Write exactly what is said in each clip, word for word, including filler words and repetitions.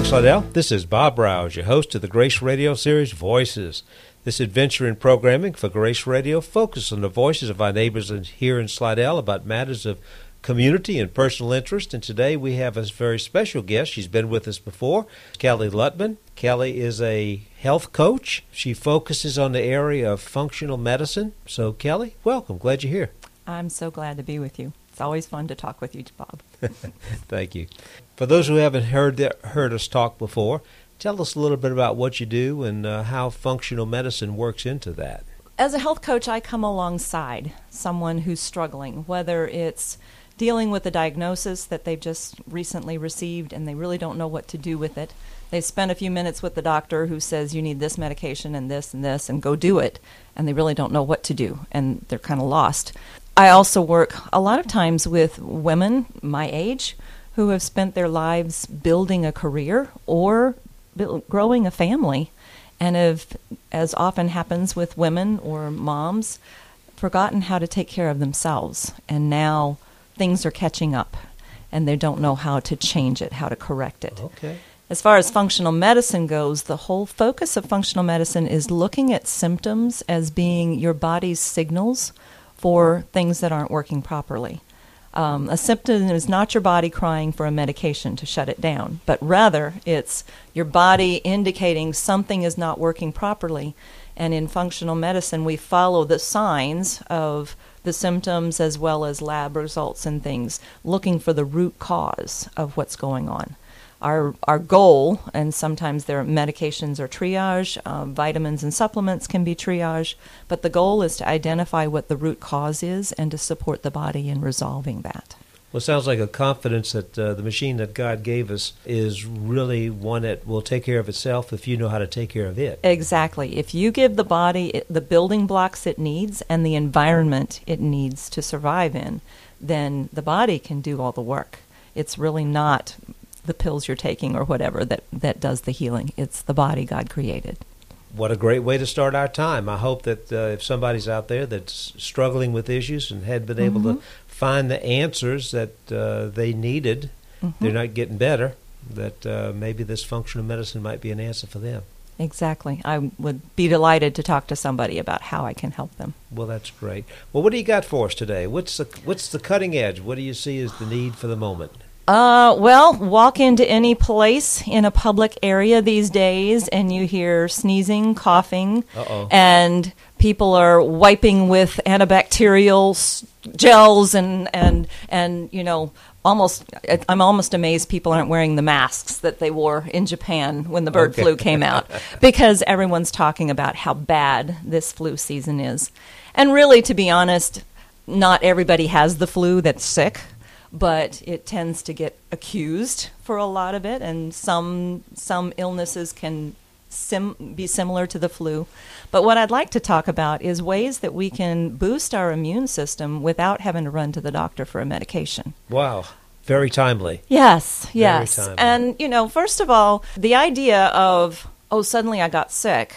Slidell. This is Bob Rouse, your host of the Grace Radio series Voices. This adventure in programming for Grace Radio focuses on the voices of our neighbors here in Slidell about matters of community and personal interest. And today we have a very special guest. She's been with us before, Kelly Lutman. Kelly is a health coach. She focuses on the area of functional medicine. So, Kelly, welcome. Glad you're here. I'm so glad to be with you. It's always fun to talk with you, Bob. Thank you. For those who haven't heard that, heard us talk before, tell us a little bit about what you do and uh, how functional medicine works into that. As a health coach, I come alongside someone who's struggling, whether it's dealing with a diagnosis that they've just recently received and they really don't know what to do with it. They spend a few minutes with the doctor who says you need this medication and this and this and go do it, and they really don't know what to do, and they're kind of lost. I also work a lot of times with women my age who have spent their lives building a career or build, growing a family, and have, as often happens with women or moms, forgotten how to take care of themselves. And now things are catching up, and they don't know how to change it, how to correct it. Okay. As far as functional medicine goes, the whole focus of functional medicine is looking at symptoms as being your body's signals for things that aren't working properly. Um, a symptom is not your body crying for a medication to shut it down, but rather it's your body indicating something is not working properly. And in functional medicine, we follow the signs of the symptoms as well as lab results and things, looking for the root cause of what's going on. Our our goal, and sometimes their medications are triage, uh, vitamins and supplements can be triage, but the goal is to identify what the root cause is and to support the body in resolving that. Well, it sounds like a confidence that uh, the machine that God gave us is really one that will take care of itself if you know how to take care of it. Exactly. If you give the body it, the building blocks it needs and the environment it needs to survive in, then the body can do all the work. It's really not the pills you're taking or whatever that, that does the healing. It's the body God created. What a great way to start our time. I hope that uh, if somebody's out there that's struggling with issues and had been able Mm-hmm. to find the answers that uh, they needed, Mm-hmm. they're not getting better, that uh, maybe this functional medicine might be an answer for them. Exactly. I would be delighted to talk to somebody about how I can help them. Well, that's great. Well, what do you got for us today? What's the, what's the cutting edge? What do you see as the need for the moment? Uh, well, walk into any place in a public area these days and you hear sneezing, coughing, Uh-oh. and people are wiping with antibacterial s- gels and, and, and, you know, almost, I'm almost amazed people aren't wearing the masks that they wore in Japan when the bird Okay. flu came out, because everyone's talking about how bad this flu season is. And really, to be honest, not everybody has the flu that's sick, but it tends to get accused for a lot of it, and some some illnesses can sim- be similar to the flu. But what I'd like to talk about is ways that we can boost our immune system without having to run to the doctor for a medication. Wow. Very timely. Yes, Very yes. timely. And, you know, first of all, the idea of, oh, suddenly I got sick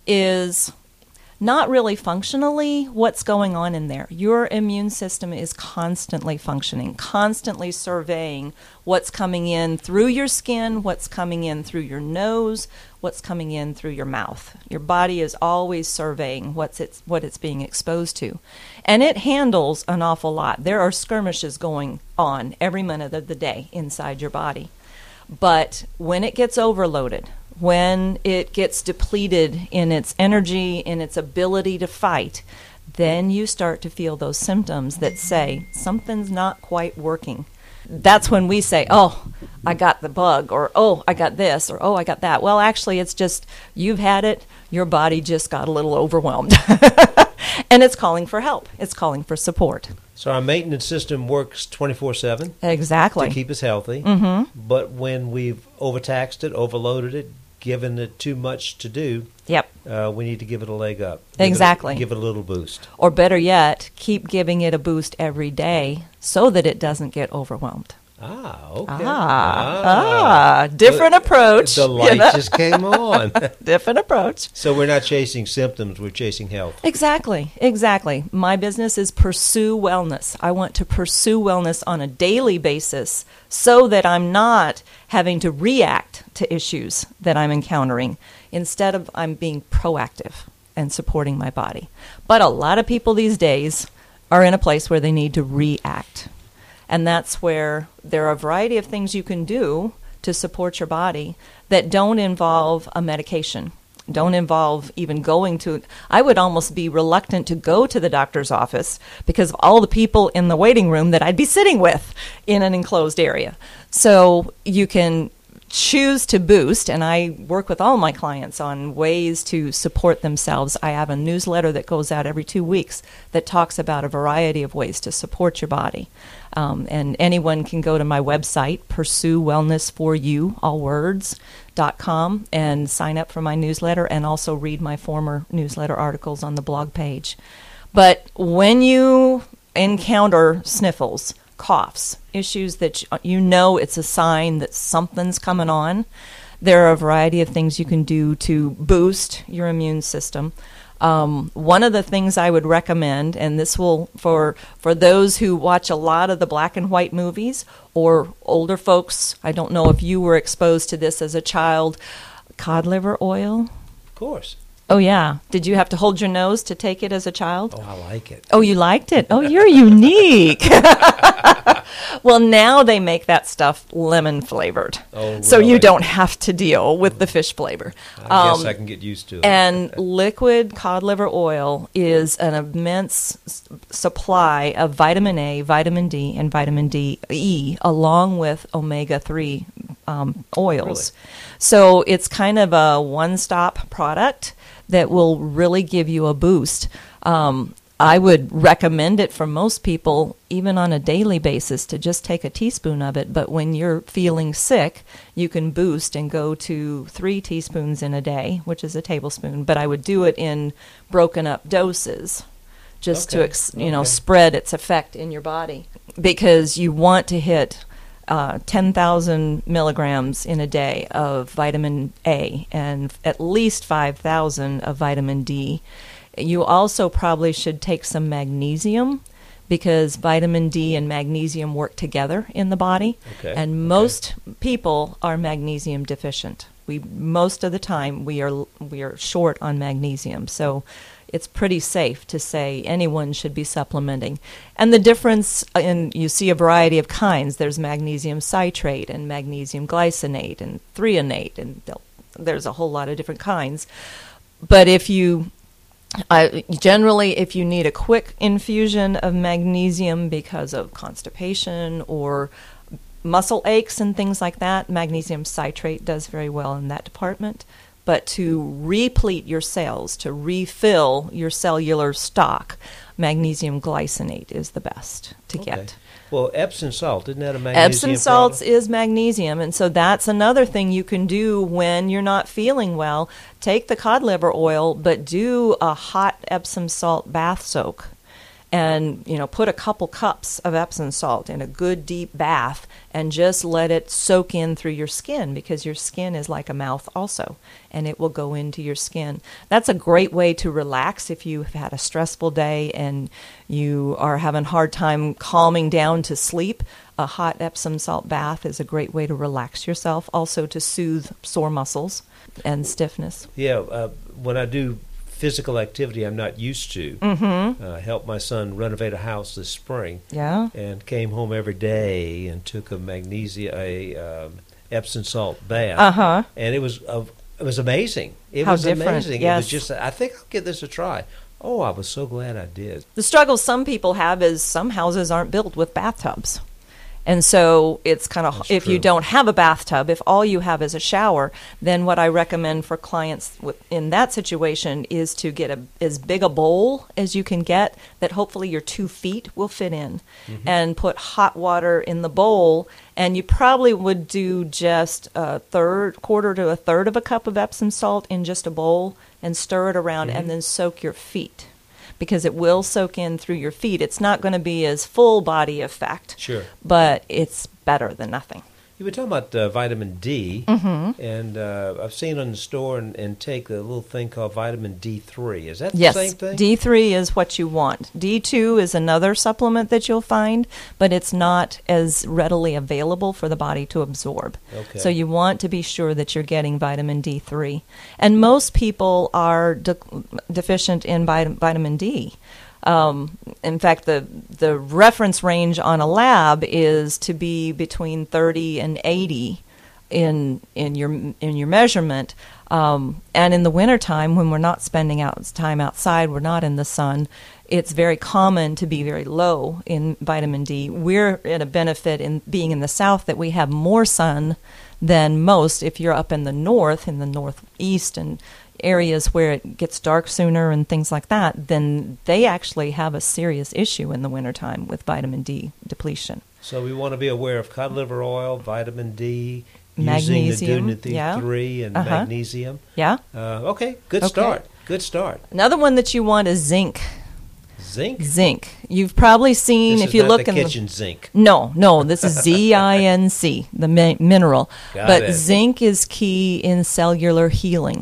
is not really functionally what's going on in there. Your immune system is constantly functioning, constantly surveying what's coming in through your skin, what's coming in through your nose, what's coming in through your mouth. Your body is always surveying what's it's, what it's being exposed to. And it handles an awful lot. There are skirmishes going on every minute of the day inside your body. But when it gets overloaded, when it gets depleted in its energy, in its ability to fight, then you start to feel those symptoms that say something's not quite working. That's when we say, oh, I got the bug, or oh, I got this, or oh, I got that. Well, actually, it's just you've had it, your body just got a little overwhelmed. And it's calling for help. It's calling for support. So our maintenance system works twenty-four seven Exactly. to keep us healthy. Mm-hmm. But when we've overtaxed it, overloaded it, given it too much to do, Yep. uh, we need to give it a leg up. Give Exactly. It, give it a little boost. Or better yet, keep giving it a boost every day so that it doesn't get overwhelmed. Ah, okay. Ah, ah, different The- approach. The you light know? just came on. Different approach. So we're not chasing symptoms, we're chasing health. Exactly, exactly. My business is pursue wellness. I want to pursue wellness on a daily basis so that I'm not having to react to issues that I'm encountering. Instead of I'm being proactive and supporting my body. But a lot of people these days are in a place where they need to react. And that's where there are a variety of things you can do to support your body that don't involve a medication, don't involve even going to, I would almost be reluctant to go to the doctor's office because of all the people in the waiting room that I'd be sitting with in an enclosed area. So you can choose to boost, and I work with all my clients on ways to support themselves. I have a newsletter that goes out every two weeks that talks about a variety of ways to support your body. Um, and anyone can go to my website, pursue wellness for you, all words, dot com, and sign up for my newsletter and also read my former newsletter articles on the blog page. But when you encounter sniffles, coughs, issues that you know it's a sign that something's coming on, there are a variety of things you can do to boost your immune system. Um, one of the things I would recommend, and this will, for for those who watch a lot of the black and white movies, or older folks, I don't know if you were exposed to this as a child, cod liver oil. Of course. Oh, yeah. Did you have to hold your nose to take it as a child? Oh, I like it. Oh, you liked it? Oh, you're unique. Well, now they make that stuff lemon flavored. Oh, so really? you don't have to deal with the fish flavor. I Um, guess I can get used to it. And liquid cod liver oil is an immense s- supply of vitamin A, vitamin D, and vitamin D E, along with omega three um, oils. Really? So it's kind of a one-stop product that will really give you a boost. Um, I would recommend it for most people, even on a daily basis, to just take a teaspoon of it. But when you're feeling sick, you can boost and go to three teaspoons in a day, which is a tablespoon. But I would do it in broken up doses, just to Okay, ex- you know okay. spread its effect in your body, because you want to hit uh, ten thousand milligrams in a day of vitamin A and at least five thousand of vitamin D. You also probably should take some magnesium, because vitamin D and magnesium work together in the body. Okay, And okay. most people are magnesium deficient. We most of the time we are we are short on magnesium. So it's pretty safe to say anyone should be supplementing. And the difference in, you see a variety of kinds. There's magnesium citrate and magnesium glycinate and threonate, and there's a whole lot of different kinds. But if you I, generally, if you need a quick infusion of magnesium because of constipation or muscle aches and things like that, magnesium citrate does very well in that department. But to replete your cells, to refill your cellular stock, magnesium glycinate is the best to Okay. get. Well, Epsom salt, isn't that a magnesium Epsom salts product? is magnesium, and so that's another thing you can do when you're not feeling well. Take the cod liver oil, but do a hot Epsom salt bath soak. And, you know, put a couple cups of Epsom salt in a good deep bath and just let it soak in through your skin, because your skin is like a mouth also, and it will go into your skin. That's a great way to relax if you've had a stressful day and you are having a hard time calming down to sleep. A hot Epsom salt bath is a great way to relax yourself, also to soothe sore muscles and stiffness. Yeah, uh, when I do physical activity I'm not used to, Mm-hmm. uh, helped my son renovate a house this spring, Yeah. and came home every day and took a magnesia, a um, Epsom salt bath, Uh-huh. and it was uh, it was amazing. It How was different, amazing. It yes. was just. I think I'll give this a try. Oh, I was so glad I did. The struggle some people have is some houses aren't built with bathtubs. And so it's kind of, That's if you true. don't have a bathtub, if all you have is a shower, then what I recommend for clients with, in that situation is to get a, as big a bowl as you can get that hopefully your two feet will fit in, Mm-hmm. and put hot water in the bowl. And you probably would do just a third, quarter to a third of a cup of Epsom salt in just a bowl and stir it around, Mm-hmm. and then soak your feet. because it will soak in through your feet. It's not going to be as full body effect, Sure. but it's better than nothing. You were talking about uh, vitamin D, Mm-hmm. and uh, I've seen on the store and, and take a little thing called vitamin D three. Is that the Yes, same thing? D three is what you want. D two is another supplement that you'll find, but it's not as readily available for the body to absorb. Okay. So you want to be sure that you're getting vitamin D three. And most people are de- deficient in vit- vitamin D. Um, in fact, the the reference range on a lab is to be between thirty and eighty in in your in your measurement. Um, and in the wintertime, when we're not spending out time outside, we're not in the sun, it's very common to be very low in vitamin D. We're at a benefit in being in the south that we have more sun than most. If you're up in the north, in the northeast and areas where it gets dark sooner and things like that, then they actually have a serious issue in the wintertime with vitamin D depletion. So we want to be aware of cod liver oil, vitamin D, Magnesium, using the D three yeah. and Uh-huh. magnesium. Yeah? Uh, okay, good Okay. start. Good start. Another one that you want is zinc. Zinc? Zinc. You've probably seen, This if is you not look the in kitchen zinc. the... No, no, this is Z I N C, the mi- mineral. Got but it. zinc is key in cellular healing.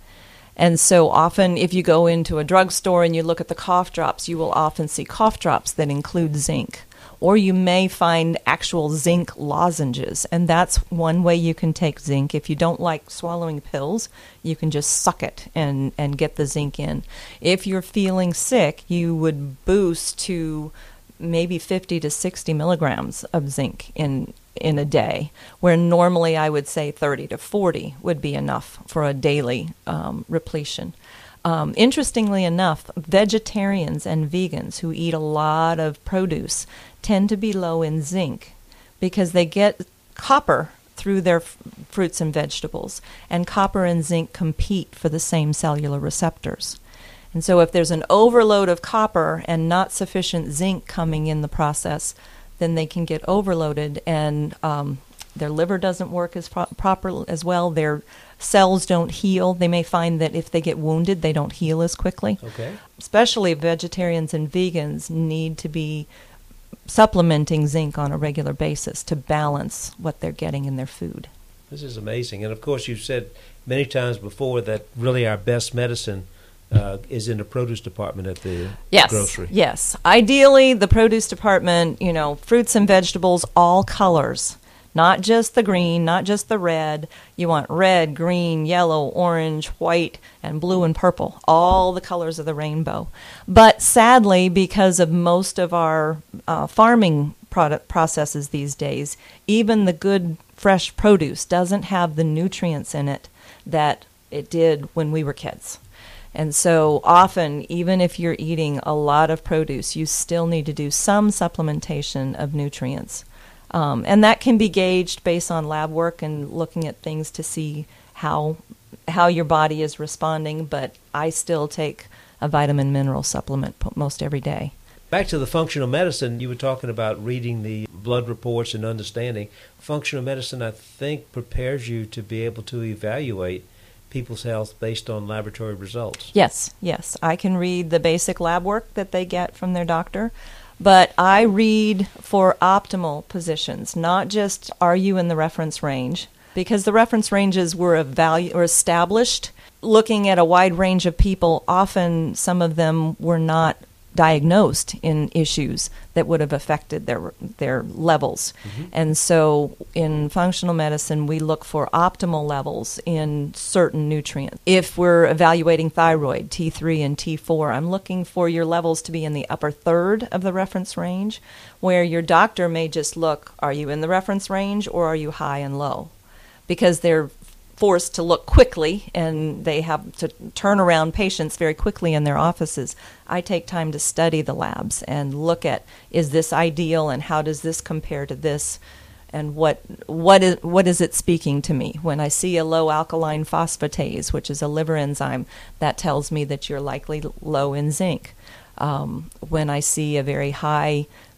And so often, if you go into a drugstore and you look at the cough drops, you will often see cough drops that include zinc. Or you may find actual zinc lozenges, and that's one way you can take zinc. If you don't like swallowing pills, you can just suck it and, and get the zinc in. If you're feeling sick, you would boost to maybe fifty to sixty milligrams of zinc in in a day, where normally I would say thirty to forty would be enough for a daily um, repletion. Um, interestingly enough, vegetarians and vegans who eat a lot of produce tend to be low in zinc because they get copper through their f- fruits and vegetables, and copper and zinc compete for the same cellular receptors. And so if there's an overload of copper and not sufficient zinc coming in the process, then they can get overloaded, and um, their liver doesn't work as pro- proper as well. Their cells don't heal. They may find that if they get wounded, they don't heal as quickly. Okay. Especially vegetarians and vegans need to be supplementing zinc on a regular basis to balance what they're getting in their food. This is amazing. And of course, you've said many times before that really our best medicine uh, is in the produce department at the Yes, grocery. yes. Ideally, the produce department, you know, fruits and vegetables, all colors. Not just the green, not just the red. You want red, green, yellow, orange, white, and blue and purple. All the colors of the rainbow. But sadly, because of most of our uh, farming product processes these days, even the good fresh produce doesn't have the nutrients in it that it did when we were kids. And so often, even if you're eating a lot of produce, you still need to do some supplementation of nutrients. Um, and that can be gauged based on lab work and looking at things to see how how your body is responding. But I still take a vitamin mineral supplement p- most every day. Back to the functional medicine, you were talking about reading the blood reports and understanding. Functional medicine, I think, prepares you to be able to evaluate people's health based on laboratory results. Yes, yes. I can read the basic lab work that they get from their doctor. But I read for optimal positions, not just are you in the reference range, because the reference ranges were evalu- or established looking at a wide range of people. Often some of them were not diagnosed in issues that would have affected their their levels. Mm-hmm. And so in functional medicine, we look for optimal levels in certain nutrients. If we're evaluating thyroid, T three and T four, I'm looking for your levels to be in the upper third of the reference range, where your doctor may just look, are you in the reference range or are you high and low? Because they're forced to look quickly, and they have to turn around patients very quickly in their offices. I take time to study the labs and look at, is this ideal, and how does this compare to this, and what what is what is it speaking to me? When I see a low alkaline phosphatase, which is a liver enzyme, that tells me that you're likely low in zinc. Um, when I see a very high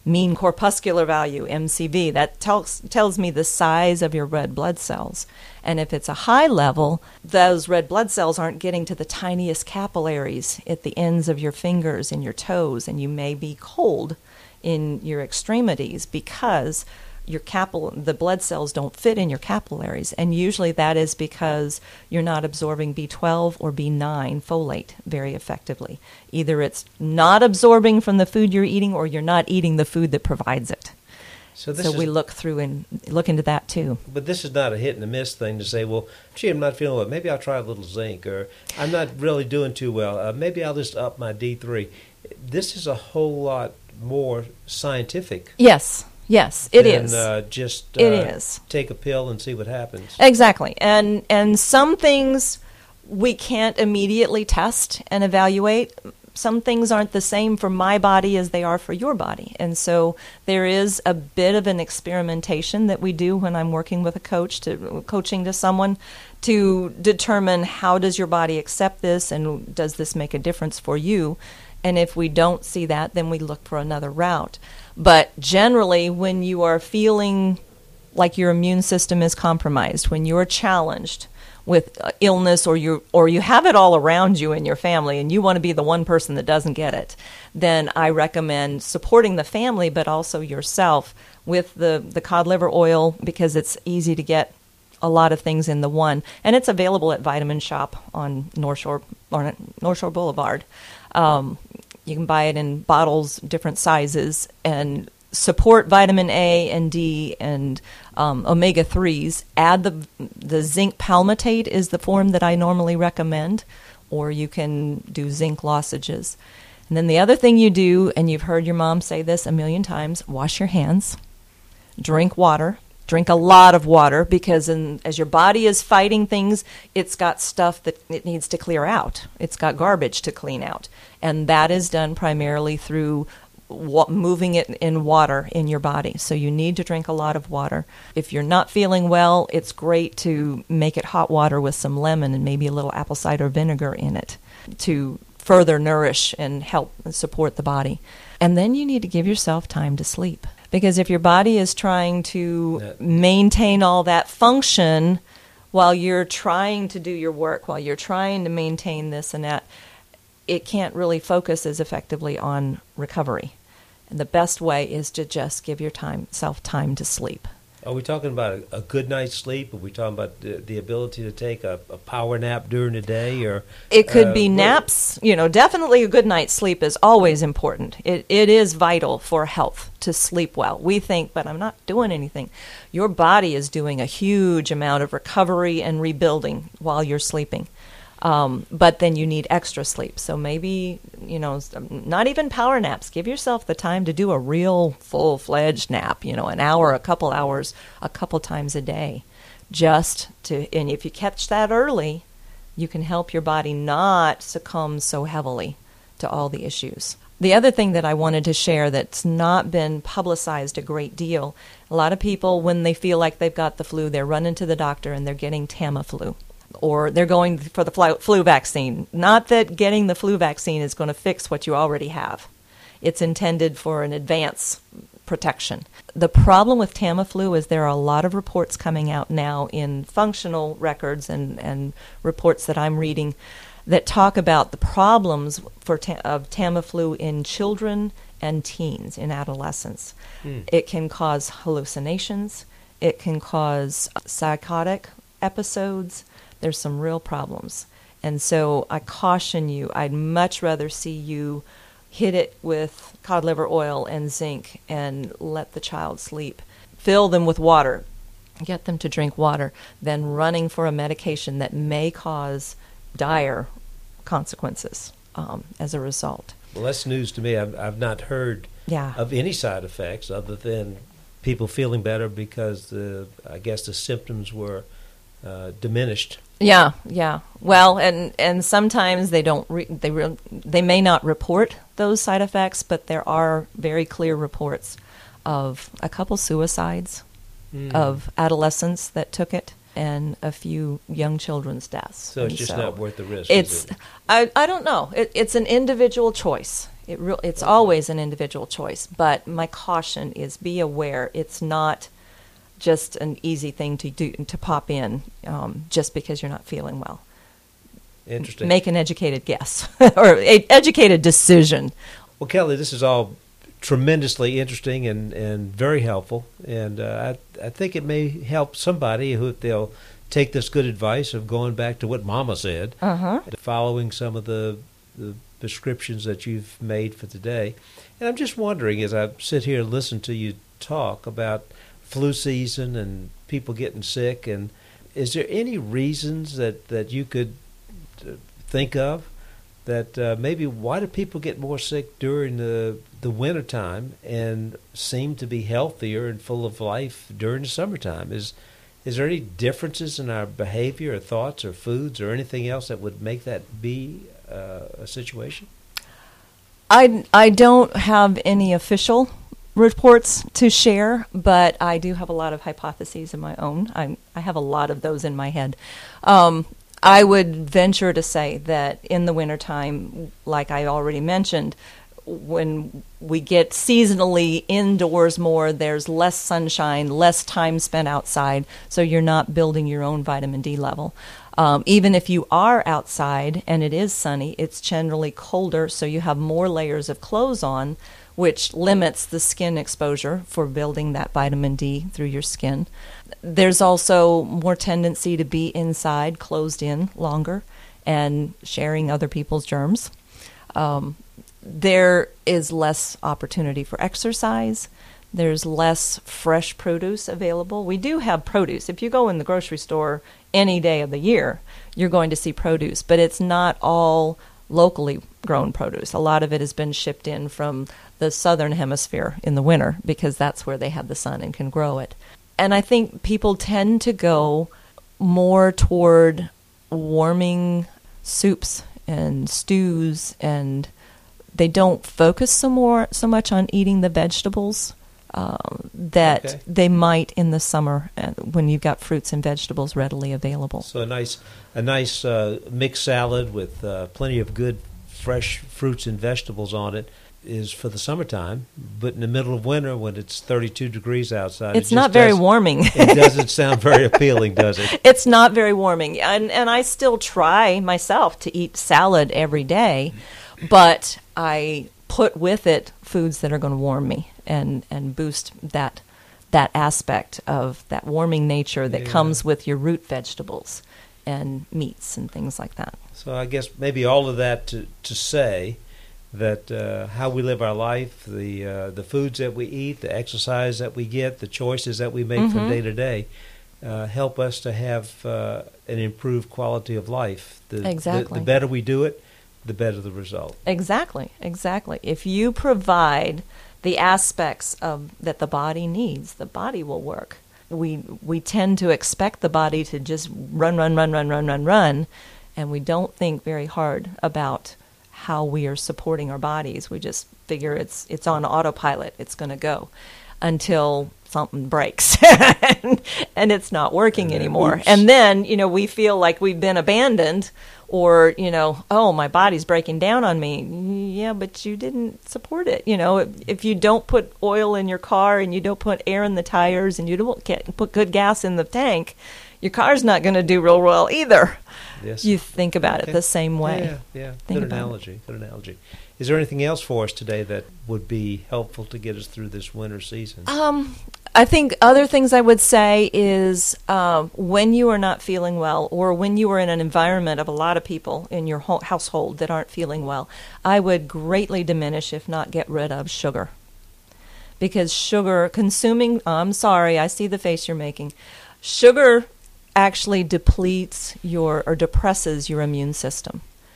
mean corpuscular value, M C V. That tells tells me the size of your red blood cells. And if it's a high level, those red blood cells aren't getting to the tiniest capillaries at the ends of your fingers and your toes, and you may be cold in your extremities because your capil- the blood cells don't fit in your capillaries. And usually that is because you're not absorbing B twelve or B nine folate very effectively. Either it's not absorbing from the food you're eating, or you're not eating the food that provides it. So, this so is, we look through and look into that too. But this is not a hit and a miss thing to say, well, gee, I'm not feeling well. Maybe I'll try a little zinc, or I'm not really doing too well. Uh, maybe I'll just up my D three. This is a whole lot more scientific. Yes, yes, it than, is. Uh, just uh, it is. Take a pill and see what happens. Exactly. And and some things we can't immediately test and evaluate. Some things aren't the same for my body as they are for your body. And so there is a bit of an experimentation that we do when I'm working with a coach, to coaching to someone, to determine how does your body accept this, and does this make a difference for you. And if we don't see that, then we look for another route. But generally, when you are feeling like your immune system is compromised, when you're challenged with illness, or you or you have it all around you in your family, and you want to be the one person that doesn't get it, then I recommend supporting the family, but also yourself, with the, the cod liver oil, because it's easy to get a lot of things in the one. And it's available at Vitamin Shop on North Shore, or North Shore Boulevard. Um, you can buy it in bottles, different sizes, and support vitamin A and D and um, omega threes. Add the the zinc palmitate is the form that I normally recommend, or you can do zinc lozenges. And then the other thing you do, and you've heard your mom say this a million times, wash your hands, drink water. Drink a lot of water, because in, as your body is fighting things, it's got stuff that it needs to clear out. It's got garbage to clean out. And that is done primarily through wa- moving it in water in your body. So you need to drink a lot of water. If you're not feeling well, it's great to make it hot water with some lemon and maybe a little apple cider vinegar in it to further nourish and help and support the body. And then you need to give yourself time to sleep. Because if your body is trying to That- maintain all that function while you're trying to do your work, while you're trying to maintain this and that, it can't really focus as effectively on recovery. And the best way is to just give your time, self time to sleep. Are we talking about a, a good night's sleep? Are we talking about the, the ability to take a, a power nap during the day? Or It could uh, be what- naps. You know, definitely a good night's sleep is always important. It It is vital for health to sleep well. We think, but I'm not doing anything. Your body is doing a huge amount of recovery and rebuilding while you're sleeping. Um, but then you need extra sleep. So maybe, you know, not even power naps. Give yourself the time to do a real full-fledged nap, you know, an hour, a couple hours, a couple times a day. Just to, and if you catch that early, you can help your body not succumb so heavily to all the issues. The other thing that I wanted to share that's not been publicized a great deal, a lot of people, when they feel like they've got the flu, they're running to the doctor and they're getting Tamiflu, or they're going for the flu flu vaccine. Not that getting the flu vaccine is going to fix what you already have. It's intended for an advance protection. The problem with Tamiflu is there are a lot of reports coming out now in functional records and, and reports that I'm reading that talk about the problems for ta- of Tamiflu in children and teens, in adolescents. Mm. It can cause hallucinations. It can cause psychotic episodes. There's some real problems. And so I caution you, I'd much rather see you hit it with cod liver oil and zinc and let the child sleep. Fill them with water. Get them to drink water than running for a medication that may cause dire consequences um, as a result. Well, that's news to me. I've, I've not heard Yeah. of any side effects other than people feeling better because the, I guess the symptoms were uh, diminished. Yeah, yeah. Well, and and sometimes they don't re- they re- they may not report those side effects, but there are very clear reports of a couple suicides Mm. of adolescents that took it, and a few young children's deaths. So it's And just so not worth the risk. It's is it? I I don't know. It, it's an individual choice. It re- it's always an individual choice, but my caution is be aware it's not just an easy thing to do to pop in um, just because you're not feeling well. Interesting. Make an educated guess or an educated decision. Well, Kelly, this is all tremendously interesting and, and very helpful, and uh, I I think it may help somebody who they'll take this good advice of going back to what Mama said, Uh-huh. following some of the, the prescriptions that you've made for today. And I'm just wondering, as I sit here and listen to you talk about flu season and people getting sick, and is there any reasons that, that you could think of that uh, maybe why do people get more sick during the the winter time and seem to be healthier and full of life during the summertime? Is is there any differences in our behavior or thoughts or foods or anything else that would make that be uh, a situation? I, I don't have any official reports to share, but I do have a lot of hypotheses of my own. I, I have a lot of those in my head. Um, I would venture to say that in the wintertime, like I already mentioned, when we get seasonally indoors more, there's less sunshine, less time spent outside, so you're not building your own vitamin D level. Um, even if you are outside and it is sunny, it's generally colder, so you have more layers of clothes on, which limits the skin exposure for building that vitamin D through your skin. There's also more tendency to be inside, closed in longer, and sharing other people's germs. Um, there is less opportunity for exercise. There's less fresh produce available. We do have produce. If you go in the grocery store any day of the year, you're going to see produce, but it's not all locally grown produce. A lot of it has been shipped in from the southern hemisphere in the winter because that's where they have the sun and can grow it. And I think people tend to go more toward warming soups and stews, and they don't focus so more so much on eating the vegetables uh, that Okay. they might in the summer uh, when you've got fruits and vegetables readily available. So a nice a nice uh, mixed salad with uh, plenty of good fresh fruits and vegetables on it is for the summertime, but in the middle of winter when it's thirty-two degrees outside, It's it not just very does- warming. It doesn't sound very appealing, does it? It's not very warming. And and I still try myself to eat salad every day, but I put with it foods that are going to warm me and, and boost that that aspect of that warming nature that Yeah. comes with your root vegetables and meats and things like that. So I guess maybe all of that to, to say that uh, how we live our life, the uh, the foods that we eat, the exercise that we get, the choices that we make from Mhm. day to day, uh, help us to have uh, an improved quality of life. The, Exactly. The, the better we do it, the better the result. Exactly, exactly. If you provide the aspects of that the body needs, the body will work. We we tend to expect the body to just run, run, run, run, run, run, run, and we don't think very hard about how we are supporting our bodies. We just figure it's it's on autopilot. It's going to go until something breaks and, and it's not working And then, anymore. oops. And then, you know, we feel like we've been abandoned, or, you know, oh, my body's breaking down on me. Yeah, but you didn't support it. You know, if, if you don't put oil in your car and you don't put air in the tires and you don't get, put good gas in the tank, your car's not going to do real well either. Yes. You think about Okay. it the same way. Yeah, yeah. Think Good about it. analogy. Good analogy. Is there anything else for us today that would be helpful to get us through this winter season? Um, I think other things I would say is um, when you are not feeling well, or when you are in an environment of a lot of people in your ho- household that aren't feeling well, I would greatly diminish, if not get rid of, sugar. Because sugar, consuming, I'm sorry, I see the face you're making. Sugar actually depletes your, or depresses your immune system.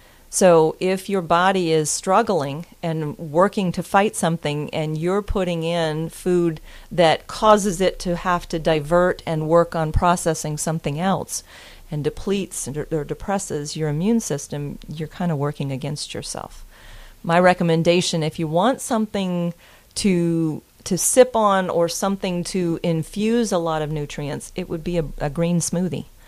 So if your body is struggling and working to fight something and you're putting in food that causes it to have to divert and work on processing something else and depletes or, or depresses your immune system, you're kind of working against yourself. My recommendation, if you want something to to sip on or something to infuse a lot of nutrients, it would be a, a green smoothie.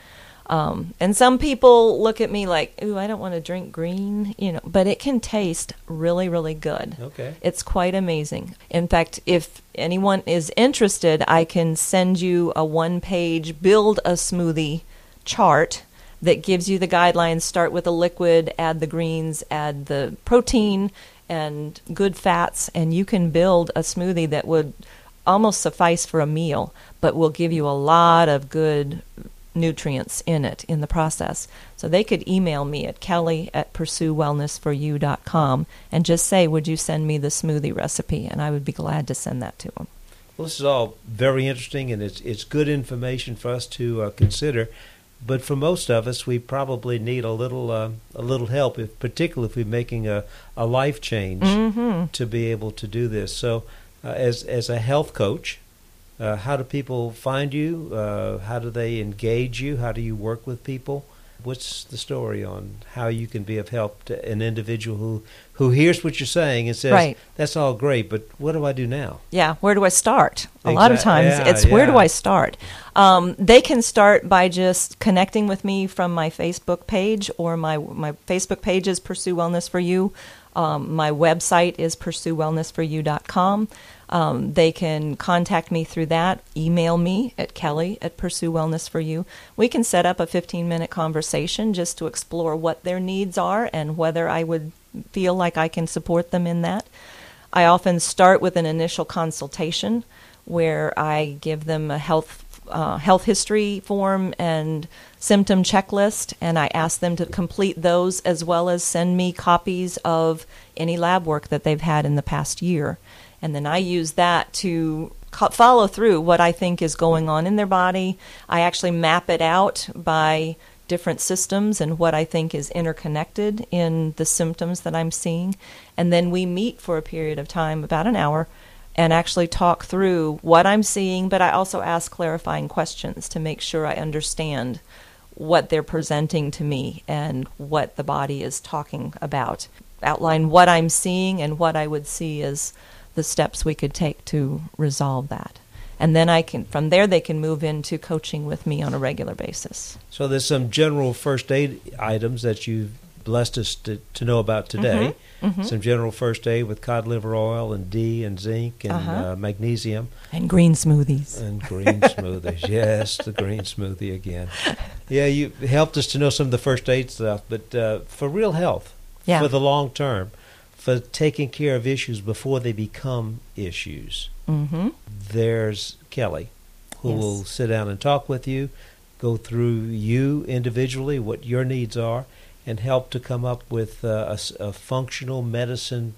Um, and some people look at me like, ooh, I don't want to drink green, you know, but it can taste really, really good. Okay. It's quite amazing. In fact, if anyone is interested, I can send you a one-page build a smoothie chart that gives you the guidelines. Start with a liquid, add the greens, add the protein and good fats, and you can build a smoothie that would almost suffice for a meal, but will give you a lot of good nutrients in it in the process. So they could email me at kelly at pursue wellness for you dot com and just say, would you send me the smoothie recipe? And I would be glad to send that to them. Well, this is all very interesting, and it's it's good information for us to uh, consider. But for most of us, we probably need a little uh, a little help, if, particularly if we're making a, a life change Mm-hmm. to be able to do this. So uh, as as a health coach, Uh, how do people find you? Uh, how do they engage you? How do you work with people? What's the story on how you can be of help to an individual who, who hears what you're saying and says, Right. that's all great, but what do I do now? Yeah, where do I start? A lot of Exact- times yeah, it's where do yeah. I start? Um, they can start by just connecting with me from my Facebook page, or my my Facebook page is Pursue Wellness for You. Um, my website is pursue wellness for you dot com. Um, they can contact me through that, email me at kelly at pursue wellness for you. We can set up a fifteen-minute conversation just to explore what their needs are and whether I would feel like I can support them in that. I often start with an initial consultation where I give them a health uh, health history form and symptom checklist, and I ask them to complete those as well as send me copies of any lab work that they've had in the past year. And then I use that to co- follow through what I think is going on in their body. I actually map it out by different systems and what I think is interconnected in the symptoms that I'm seeing. And then we meet for a period of time, about an hour, and actually talk through what I'm seeing, but I also ask clarifying questions to make sure I understand what they're presenting to me and what the body is talking about. Outline what I'm seeing and what I would see as the steps we could take to resolve that. And then I can, from there, they can move into coaching with me on a regular basis. So there's some general first aid items that you've blessed us to, to know about today. Mm-hmm. Mm-hmm. Some general first aid with cod liver oil and D and zinc and Uh-huh. uh, magnesium. And green smoothies. And green smoothies. Yes, the green smoothie again. Yeah, you helped us to know some of the first aid stuff, but uh, for real health, Yeah. for the long term, for taking care of issues before they become issues, Mm-hmm. there's Kelly, who Yes. will sit down and talk with you, go through you individually, what your needs are, and help to come up with uh, a, s- a functional medicine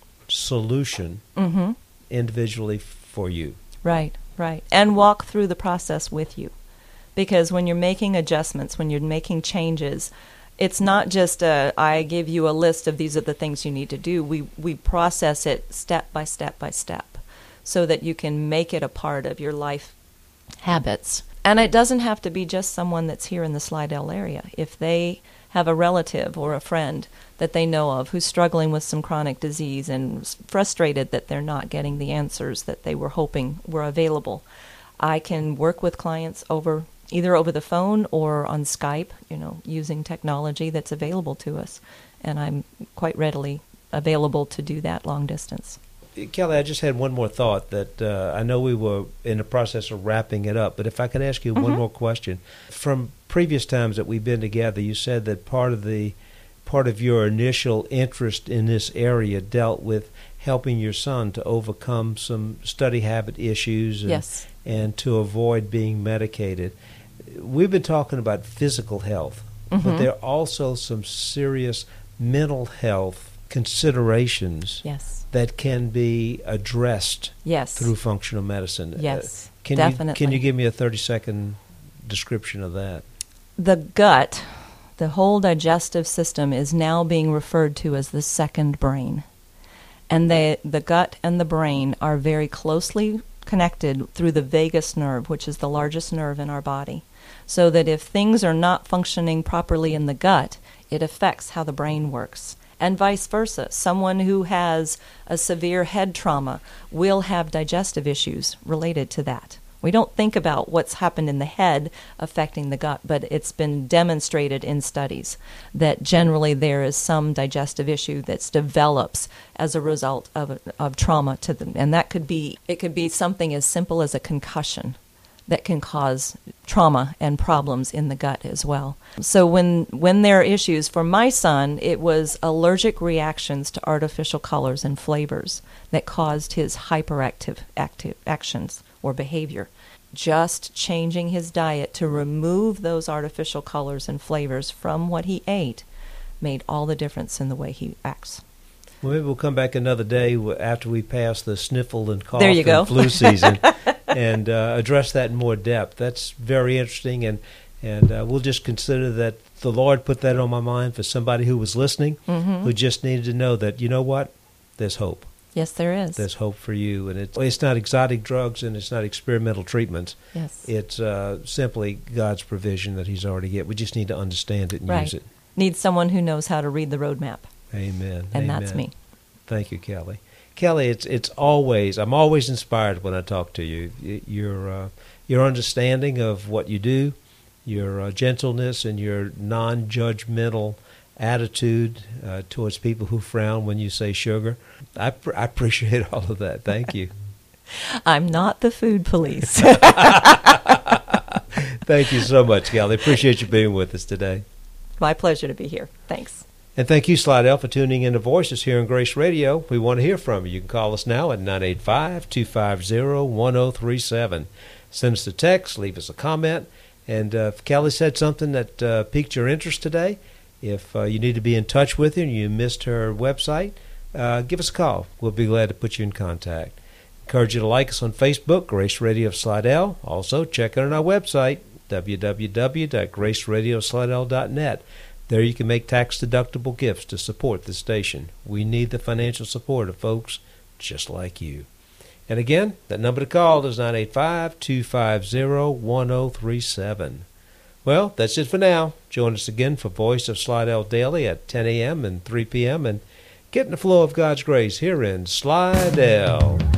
solution Mm-hmm. individually for you. Right, right. And walk through the process with you. Because when you're making adjustments, when you're making changes, it's not just a, I give you a list of these are the things you need to do. We, we process it step by step by step so that you can make it a part of your life habits. And it doesn't have to be just someone that's here in the Slidell area. If they have a relative or a friend that they know of who's struggling with some chronic disease and s- frustrated that they're not getting the answers that they were hoping were available, I can work with clients over either over the phone or on Skype, you know, using technology that's available to us. And I'm quite readily available to do that long distance. Kelly, I just had one more thought that uh, I know we were in the process of wrapping it up, but if I could ask you one Mhm. more question. From previous times that we've been together, you said that part of the part of your initial interest in this area dealt with helping your son to overcome some study habit issues and, Yes. and to avoid being medicated. We've been talking about physical health, but Mhm. there are also some serious mental health considerations Yes. that can be addressed Yes. through functional medicine. Yes, Uh, can definitely. You, can you give me a thirty-second description of that? The gut, the whole digestive system, is now being referred to as the second brain. And they, the gut and the brain are very closely connected through the vagus nerve, which is the largest nerve in our body. So that if things are not functioning properly in the gut, it affects how the brain works. And vice versa. Someone who has a severe head trauma will have digestive issues related to that. We don't think about what's happened in the head affecting the gut, but it's been demonstrated in studies that generally there is some digestive issue that develops as a result of of trauma to them, and that could be it could be something as simple as a concussion that can cause trauma and problems in the gut as well. So when when there are issues, for my son, it was allergic reactions to artificial colors and flavors that caused his hyperactive active actions or behavior. Just changing his diet to remove those artificial colors and flavors from what he ate made all the difference in the way he acts. Well, maybe we'll come back another day after we pass the sniffle and cough There you and go. flu season and uh, address that in more depth. That's very interesting, and and uh, we'll just consider that the Lord put that on my mind for somebody who was listening, Mm-hmm. who just needed to know that, you know what, there's hope. Yes, there is. There's hope for you, and it's, it's not exotic drugs and it's not experimental treatments. Yes. It's uh, simply God's provision that He's already get. We just need to understand it and Right. use it. Need someone who knows how to read the roadmap, Amen. and Amen. that's me. Thank you, Kelly. Kelly, it's it's always I'm always inspired when I talk to you. Y- Your uh, your understanding of what you do, your uh, gentleness, and your non-judgmental attitude uh, towards people who frown when you say sugar. I pr- I appreciate all of that. Thank you. I'm not the food police. Thank you so much, Kelly. Appreciate you being with us today. My pleasure to be here. Thanks. And thank you, Slidell, for tuning in to Voices here on Grace Radio. We want to hear from you. You can call us now at nine eight five, two five zero, one zero three seven. Send us a text, leave us a comment. And uh, if Kelly said something that uh, piqued your interest today, if uh, you need to be in touch with her and you missed her website, uh, give us a call. We'll be glad to put you in contact. Encourage you to like us on Facebook, Grace Radio of Slidell. Also, check out our website, w w w dot grace radio slidell dot net. There you can make tax-deductible gifts to support the station. We need the financial support of folks just like you. And again, that number to call is nine eight five, two five zero, one zero three seven. Well, that's it for now. Join us again for Voice of Slidell Daily at ten a.m. and three p.m. and get in the flow of God's grace here in Slidell.